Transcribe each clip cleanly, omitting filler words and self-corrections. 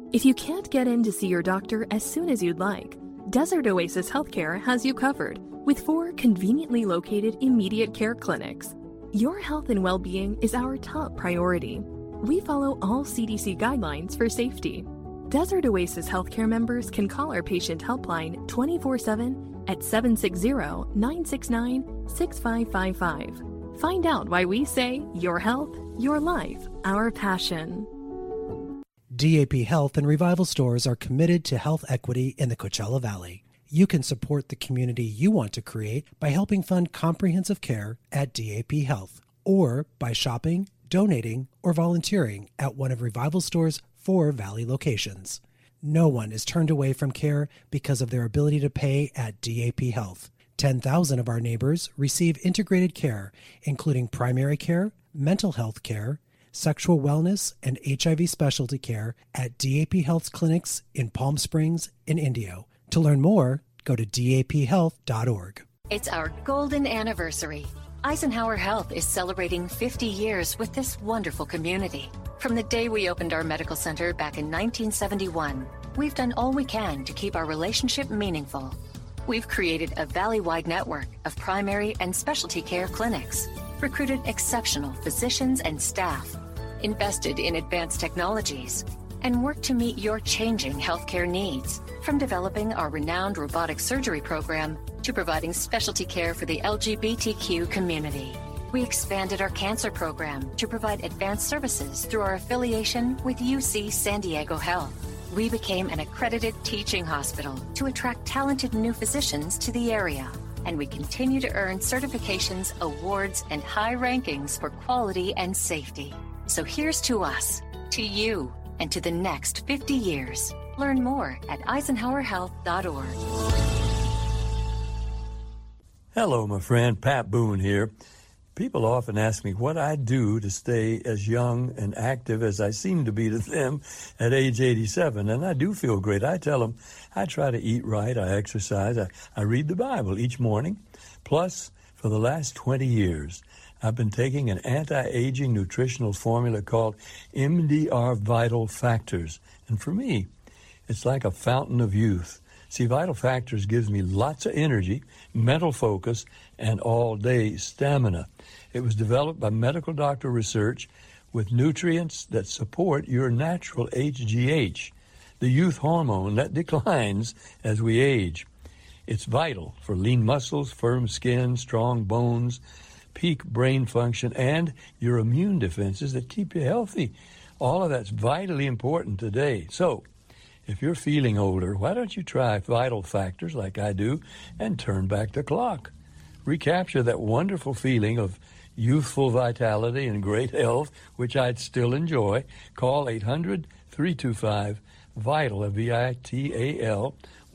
If you can't get in to see your doctor as soon as you'd like, Desert Oasis Healthcare has you covered with 4 conveniently located immediate care clinics. Your health and well-being is our top priority. We follow all CDC guidelines for safety. Desert Oasis Healthcare members can call our patient helpline 24/7 at 760-969-6555. Find out why we say your health, your life, our passion. DAP Health and Revival Stores are committed to health equity in the Coachella Valley. You can support the community you want to create by helping fund comprehensive care at DAP Health, or by shopping, donating, or volunteering at one of Revival Store's 4 Valley locations. No one is turned away from care because of their ability to pay at DAP Health. 10,000 of our neighbors receive integrated care, including primary care, mental health care, sexual wellness, and HIV specialty care at DAP Health's clinics in Palm Springs and Indio. To learn more, go to daphealth.org. It's our golden anniversary. Eisenhower Health is celebrating 50 years with this wonderful community. From the day we opened our medical center back in 1971, we've done all we can to keep our relationship meaningful. We've created a valley-wide network of primary and specialty care clinics, recruited exceptional physicians and staff, invested in advanced technologies, and worked to meet your changing healthcare needs, from developing our renowned robotic surgery program to providing specialty care for the LGBTQ community. We expanded our cancer program to provide advanced services through our affiliation with UC San Diego Health. We became an accredited teaching hospital to attract talented new physicians to the area. And we continue to earn certifications, awards, and high rankings for quality and safety. So here's to us, to you, and to the next 50 years. Learn more at eisenhowerhealth.org. Hello, my friend. Pat Boone here. People often ask me what I do to stay as young and active as I seem to be to them at age 87, and I do feel great. I tell them I try to eat right, I exercise, I read the Bible each morning. Plus, for the last 20 years, I've been taking an anti-aging nutritional formula called MDR Vital Factors, and for me, it's like a fountain of youth. See, Vital Factors gives me lots of energy, mental focus, and all-day stamina. It was developed by medical doctor research with nutrients that support your natural HGH, the youth hormone that declines as we age. It's vital for lean muscles, firm skin, strong bones, peak brain function, and your immune defenses that keep you healthy. All of that's vitally important today. So, if you're feeling older, why don't you try Vital Factors like I do and turn back the clock? Recapture that wonderful feeling of youthful vitality and great health, which I'd still enjoy. Call 800-325-VITAL, V-I-T-A-L,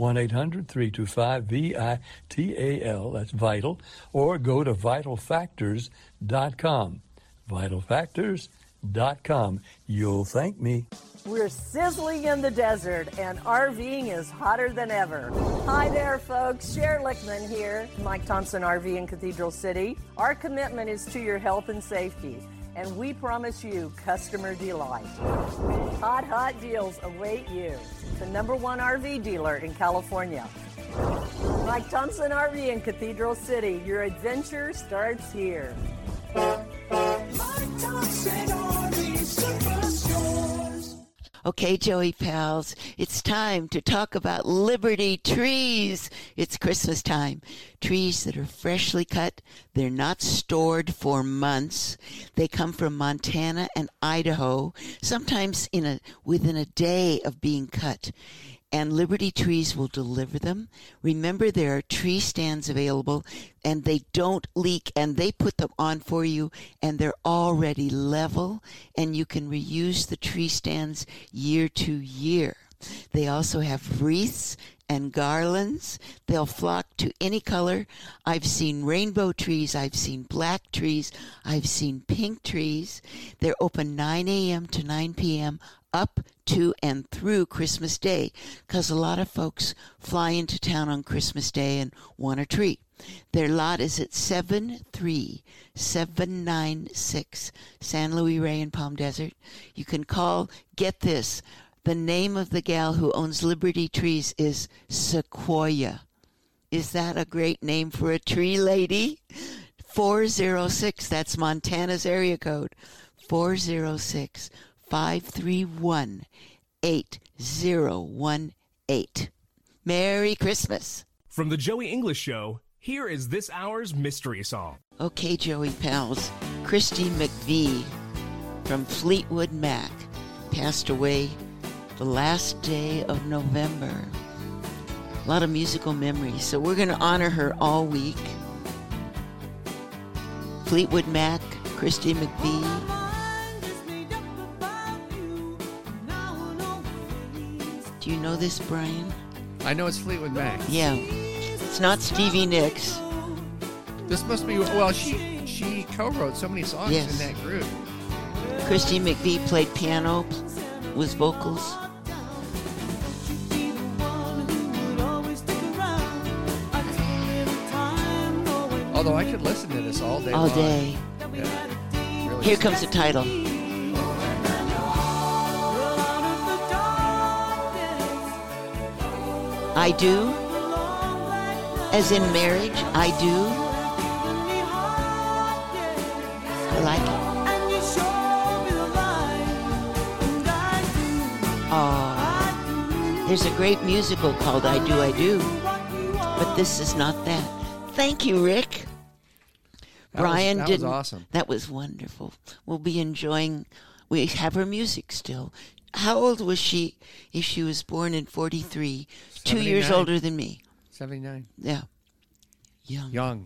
1-800-325-VITAL, that's vital, or go to vitalfactors.com. Vitalfactors.com. You'll thank me. We're sizzling in the desert, and RVing is hotter than ever. Hi there, folks. Cher Lickman here, Mike Thompson RV in Cathedral City. Our commitment is to your health and safety, and we promise you customer delight. Hot deals await you. The #1 RV dealer in California. Mike Thompson RV in Cathedral City. Your adventure starts here. Mike Thompson RV Superstores. Okay, Joey pals, it's time to talk about Liberty trees. It's Christmas time. Trees that are freshly cut. They're not stored for months. They come from Montana and Idaho, sometimes within a day of being cut. And Liberty Trees will deliver them. Remember, there are tree stands available, and they don't leak, and they put them on for you, and they're already level, and you can reuse the tree stands year to year. They also have wreaths and garlands. They'll flock to any color. I've seen rainbow trees. I've seen black trees. I've seen pink trees. They're open 9 a.m. to 9 p.m. up to and through Christmas Day, because a lot of folks fly into town on Christmas Day and want a tree. Their lot is at 73796 San Luis Rey in Palm Desert. You can call, get this, The name of the gal who owns Liberty Trees is Sequoia. Is that a great name for a tree lady? 406, that's Montana's area code. 406-531-8018. Merry Christmas. From the Joey English Show, here is this hour's mystery song. Okay, Joey pals. Christy McVie from Fleetwood Mac passed away the last day of November. A lot of musical memories, so we're going to honor her all week. Fleetwood Mac, Christy McVie. Do you know this, Brian? I know it's Fleetwood Mac. Yeah. It's not Stevie Nicks. This must be, well, she co-wrote so many songs Yes. in that group. Christy McVie played piano, was vocals. Although I could listen to this all day All long. day. Yeah. Really Here comes the title. I do. As in marriage, I do. I like it. Oh, there's a great musical called I Do, I Do. But this is not that. Thank you, Rick. Brian that didn't. was awesome. That was wonderful. We'll be enjoying. We have her music still. How old was she if she was born in 43? 2 years 79. older than me. 79. Yeah. Young.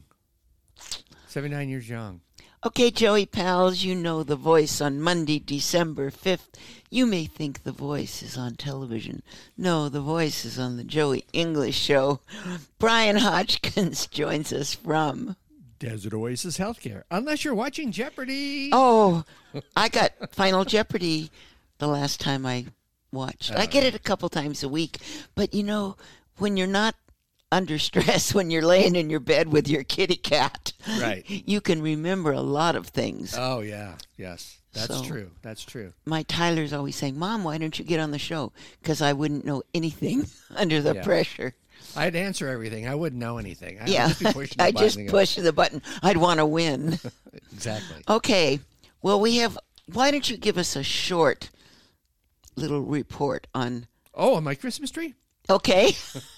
79 years young. Okay, Joey pals, you know The Voice on Monday, December 5th. You may think The Voice is on television. No, The Voice is on the Joey English Show. Brian Hodgkins joins us from Desert Oasis Healthcare. Unless you're watching Jeopardy. Oh, I got Final Jeopardy the last time I watched. I get it a couple times a week. But, you know, when you're not under stress, when you're laying in your bed with your kitty cat, Right. you can remember a lot of things. Oh, yeah. Yes. That's So- true. That's true. My Tyler's always saying, Mom, why don't you get on the show? Because I wouldn't know anything under the Yeah. pressure. I'd answer everything. I wouldn't know anything. I Yeah, would just be pushing the I just button. push the button. I'd want to win. Exactly. Okay, well, why don't you give us a short little report on, Oh, on my Christmas tree? okay.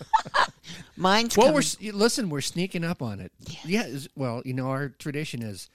Mine's Well, coming. listen, we're sneaking up on it. Yes. Yeah. Well, you know, our tradition is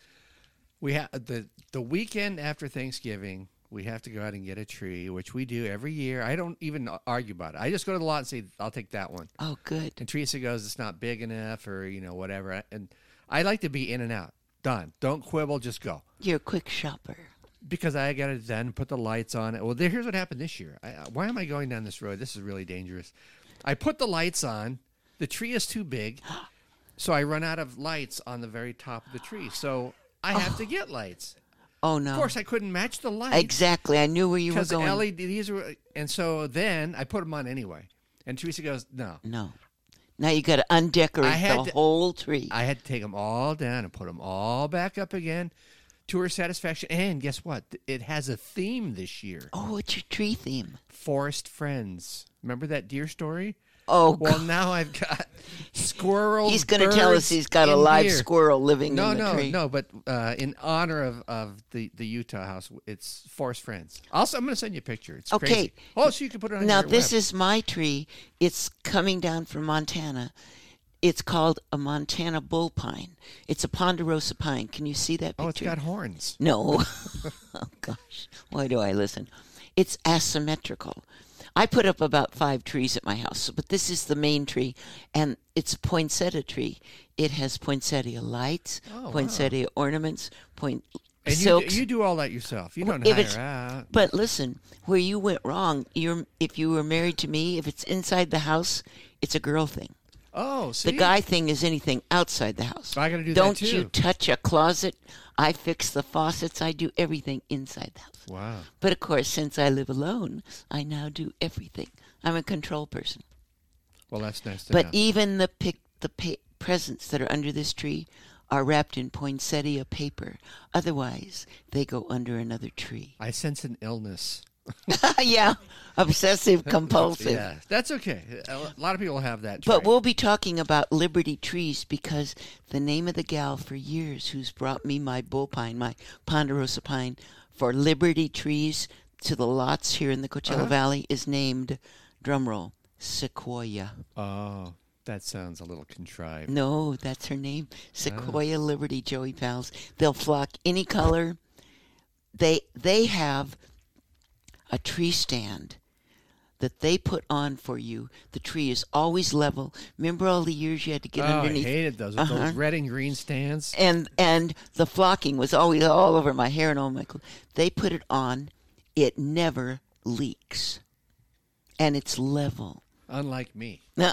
we have the weekend after Thanksgiving. We have to go out and get a tree, which we do every year. I don't even argue about it. I just go to the lot and say, "I'll take that one." Oh, good. And Teresa goes, "It's not big enough," or whatever. And I like to be in and out, done. Don't quibble, just go. You're a quick shopper. Because I got it done, put the lights on it. Well, here's what happened this year. Why am I going down this road? This is really dangerous. I put the lights on. The tree is too big, so I run out of lights on the very top of the tree. So I have to get lights. Oh, no. Of course, I couldn't match the lights. Exactly. I knew where you were Because going. LEDs were, and so then I put them on anyway. And Teresa goes, "No." No. Now you got to undecorate I had the to- whole tree. I had to take them all down and put them all back up again to her satisfaction. And guess what? It has a theme this year. Oh, what's your tree theme? Forest friends. Remember that deer story? Oh, Well, God. now I've got squirrels. He's going to tell us birds, he's got a and live deer. squirrel living in the tree. No. But in honor of the Utah house, it's Forest Friends. Also, I'm going to send you a picture. It's Okay. crazy. Oh, so you can put it on Now, your this web. is my tree. It's coming down from Montana. It's called a Montana bull pine. It's a ponderosa pine. Can you see that picture? Oh, it's got horns. No. Oh, gosh. Why do I listen? It's asymmetrical. I put up about 5 trees at my house, but this is the main tree, and it's a poinsettia tree. It has poinsettia lights, Oh, wow. poinsettia ornaments, And silks. you do all that yourself. You don't If hire it's- out. But listen, where you went wrong, if you were married to me, if it's inside the house, it's a girl thing. Oh, see? The guy thing is anything outside the house. I gotta do that, Don't too. you touch a closet. I fix the faucets. I do everything inside the house. Wow. But of course, since I live alone, I now do everything. I'm a control person. Well, that's nice to But know. even the presents that are under this tree are wrapped in poinsettia paper. Otherwise, they go under another tree. I sense an illness Yeah, obsessive compulsive. Yeah, that's okay. A lot of people have that But trait. we'll be talking about Liberty Trees because the name of the gal for years who's brought me my bull pine, my ponderosa pine, for Liberty Trees to the lots here in the Coachella Valley is named, drumroll, Sequoia. Oh, that sounds a little contrived. No, that's her name. Sequoia Liberty, Joey Pals. They'll flock any color. They have a tree stand that they put on for you. The tree is always level. Remember all the years you had to get underneath? I hated those. With those red and green stands. And the flocking was always all over my hair and all my clothes. They put it on. It never leaks. And it's level. Unlike me. Now,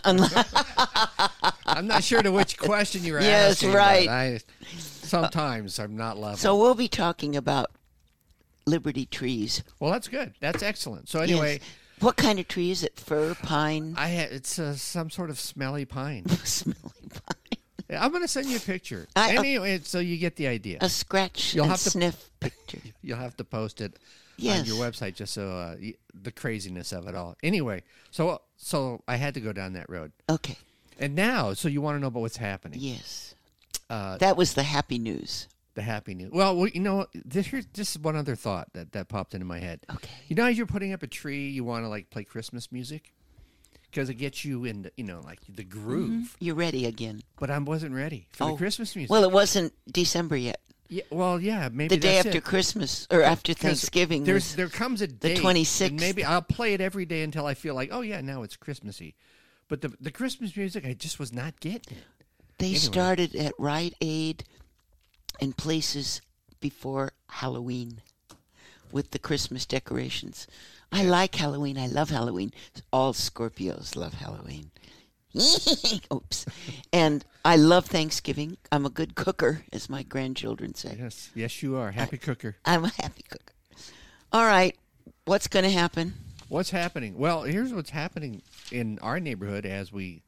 I'm not sure to which question you were Yes, asking. right. Sometimes I'm not level. So we'll be talking about Liberty Trees. Well, that's good. That's excellent. So anyway, Yes. What kind of tree is it? Fir, pine? it's some sort of smelly pine. Smelly pine. I'm going to send you a picture. I- Anyway, so you get the idea. A scratch You'll and have to- sniff picture. You'll have to post it Yes. on your website just so the craziness of it all. Anyway, so I had to go down that road. Okay. And now, so you want to know about what's happening. Yes. That was the happy news. The happy news. Well, you know, here's just one other thought that popped into my head. Okay. You know, as you're putting up a tree, you want to like play Christmas music because it gets you in, like the groove. You're ready again. But I wasn't ready for the Christmas music. Well, it wasn't December yet. yeah, maybe The day that's after it. Christmas or after 'Cause Thanksgiving. There was comes a date, 26th. and maybe I'll play it every day until I feel like, oh yeah, now it's Christmassy. But the Christmas music, I just was not getting it. They Anyway. started at Rite Aid and places before Halloween with the Christmas decorations. I like Halloween. I love Halloween. All Scorpios love Halloween. Oops. And I love Thanksgiving. I'm a good cooker, as my grandchildren say. Yes, you are. Happy cooker. I'm a happy cooker. All right. What's going to happen? What's happening? Well, here's what's happening in our neighborhood as we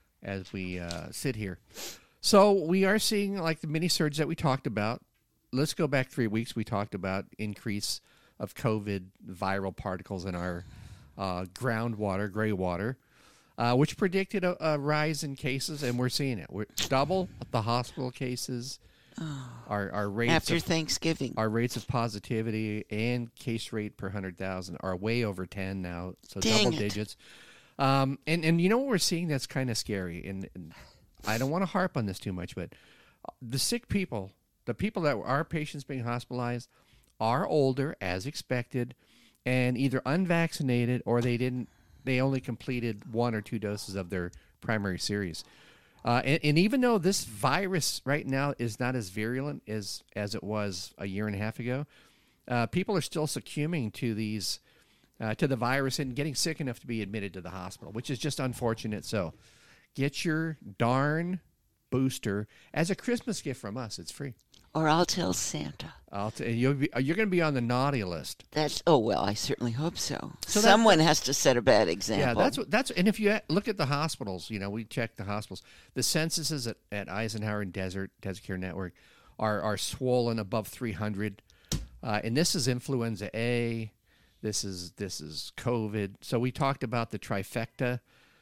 sit here. So we are seeing like the mini surge that we talked about. Let's go back 3 weeks. We talked about increase of COVID viral particles in our groundwater, gray water, which predicted a rise in cases, and we're seeing it. We're double the hospital cases. Our rates After of, Thanksgiving. our rates of positivity and case rate per 100,000 are way over 10 now, so Dang double it. digits. And you know what we're seeing that's kind of scary, and I don't want to harp on this too much, but the sick people, the people that are patients being hospitalized, are older as expected, and either unvaccinated or they only completed 1 or 2 doses of their primary series. And even though this virus right now is not as virulent as it was a year and a half ago, people are still succumbing to these to the virus and getting sick enough to be admitted to the hospital, which is just unfortunate. So, get your darn booster as a Christmas gift from us. It's free. Or I'll tell Santa. You're going to be on the naughty list. I certainly hope so. So Someone has to set a bad example. Yeah, that's and if you look at the hospitals, we check the hospitals. The censuses at Eisenhower and Desert Care Network are swollen above 300, and this is influenza A. This is COVID. So we talked about the trifecta.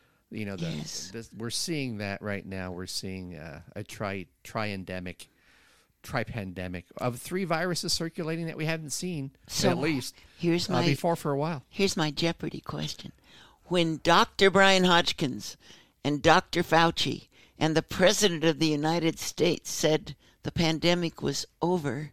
We're seeing that right now. We're seeing a tripandemic of 3 viruses circulating that we haven't seen at least before for a while. Here's my Jeopardy question. When Dr. Brian Hodgkins and Dr. Fauci and the President of the United States said the pandemic was over.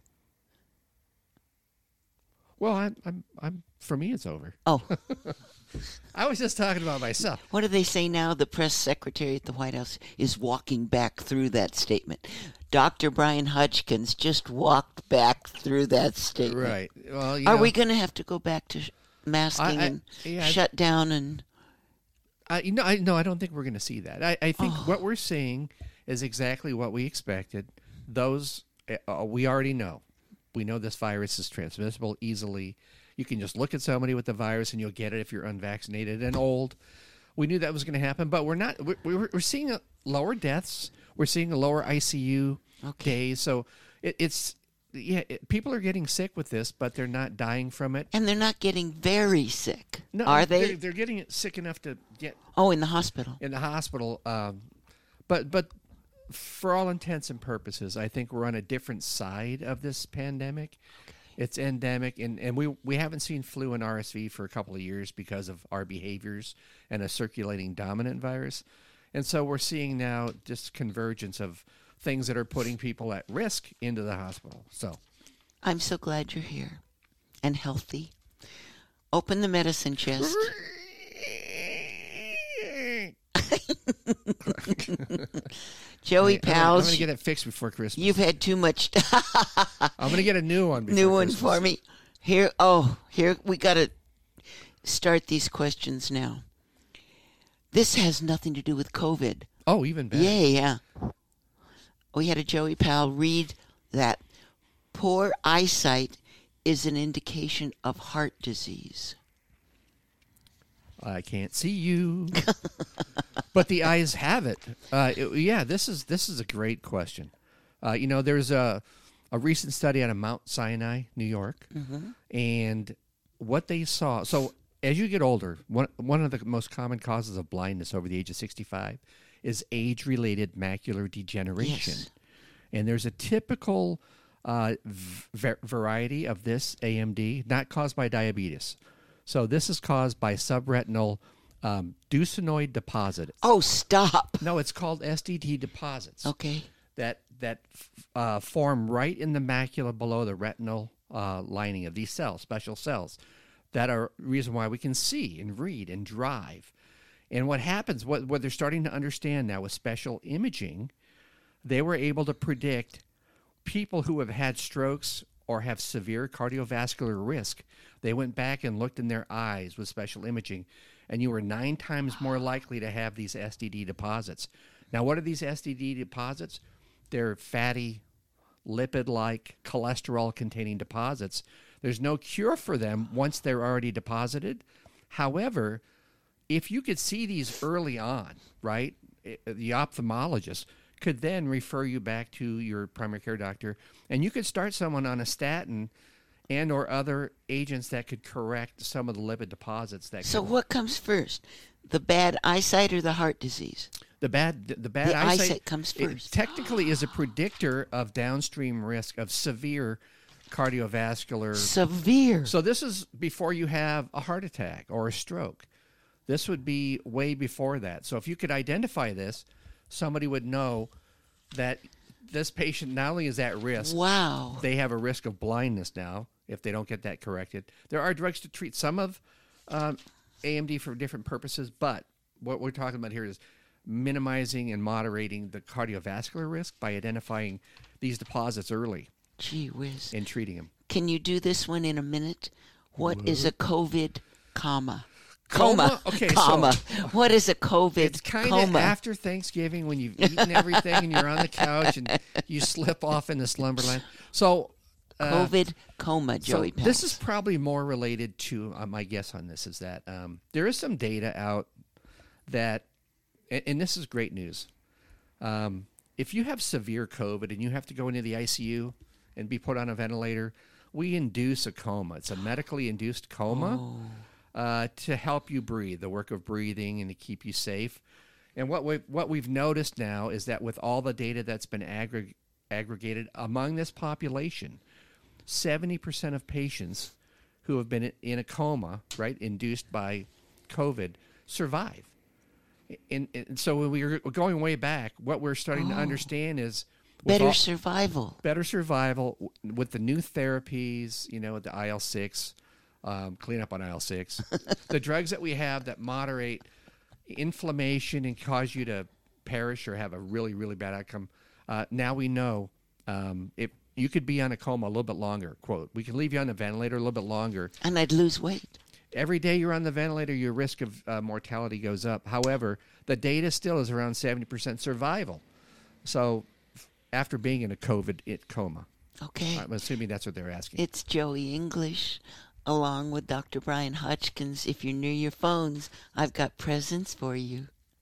Well, I'm for me it's over. Oh. I was just talking about myself. What do they say now? The press secretary at the White House is walking back through that statement. Dr. Brian Hodgkins just walked back through that statement. Right. Well, Are we going to have to go back to masking and shut down and? I don't think we're going to see that. I think what we're seeing is exactly what we expected. Those we already know. We know this virus is transmissible easily. You can just look at somebody with the virus and you'll get it if you're unvaccinated and old. We knew that was going to happen, but we're not. We're seeing lower deaths. We're seeing a lower ICU days. So it's people are getting sick with this, but they're not dying from it. And they're not getting very sick, No, are they? They're getting sick enough to get Oh, in the hospital. in the hospital. But for all intents and purposes, I think we're on a different side of this pandemic. It's endemic, and we haven't seen flu and RSV for a couple of years because of our behaviors and a circulating dominant virus. And so we're seeing now just convergence of things that are putting people at risk into the hospital. So I'm so glad you're here and healthy. Open the medicine chest. Joey Pals, I'm going to get it fixed before Christmas. you've had too much. I'm going to get a new one before New one Christmas. for me. Here we got to start these questions now. This has nothing to do with COVID. Oh, even better. Yeah. We had a Joey Pal read that poor eyesight is an indication of heart disease. I can't see you, but the eyes have it. This is a great question. There's a recent study out of Mount Sinai, New York, and what they saw. So as you get older, one of the most common causes of blindness over the age of 65 is age-related macular degeneration. Yes. And there's a typical variety of this AMD, not caused by diabetes. So this is caused by subretinal ducinoid deposits. Oh, stop. No, it's called SDD deposits. Okay. That form right in the macula below the retinal lining of these cells, special cells, that are the reason why we can see and read and drive. And what happens, what they're starting to understand now with special imaging, they were able to predict people who have had strokes or have severe cardiovascular risk. They went back and looked in their eyes with special imaging, and you were 9 times more likely to have these SDD deposits. Now, what are these SDD deposits? They're fatty, lipid-like, cholesterol-containing deposits. There's no cure for them once they're already deposited. However, if you could see these early on, right, the ophthalmologist could then refer you back to your primary care doctor, and you could start someone on a statin and or other agents that could correct some of the lipid deposits. So what comes first, the bad eyesight or the heart disease? The bad eyesight comes it first. technically is a predictor of downstream risk of severe cardiovascular. Severe. So this is before you have a heart attack or a stroke. This would be way before that. So if you could identify this, somebody would know that this patient not only is at risk, wow, they have a risk of blindness now if they don't get that corrected. There are drugs to treat some of AMD for different purposes, but what we're talking about here is minimizing and moderating the cardiovascular risk by identifying these deposits early. Gee whiz. And treating them. Can you do this one in a minute? What is a COVID coma? Okay, comma. so What is a COVID it's kind of coma? after Thanksgiving when you've eaten everything and you're on the couch and you slip off into slumberland. So COVID coma, Joey so Pals. this is probably more related to my guess on this is that there is some data out that, and this is great news. If you have severe COVID and you have to go into the ICU and be put on a ventilator, we induce a coma. It's a medically induced coma. To help you breathe, the work of breathing and to keep you safe. And what we've noticed now is that with all the data that's been aggregated among this population, 70% of patients who have been in a coma, right, induced by COVID, survive. And so when we're going way back, what we're starting to understand is better survival. Better survival with the new therapies, the IL-6, clean up on IL-6. The drugs that we have that moderate inflammation and cause you to perish or have a really, really bad outcome. Now we know if you could be on a coma a little bit longer. Quote, we can leave you on the ventilator a little bit longer. And I'd lose weight. Every day you're on the ventilator, your risk of mortality goes up. However, the data still is around 70% survival. So after being in a COVID coma. Okay. I'm assuming that's what they're asking. It's Joey English. Along with Dr. Brian Hodgkins. If you're near your phones, I've got presents for you.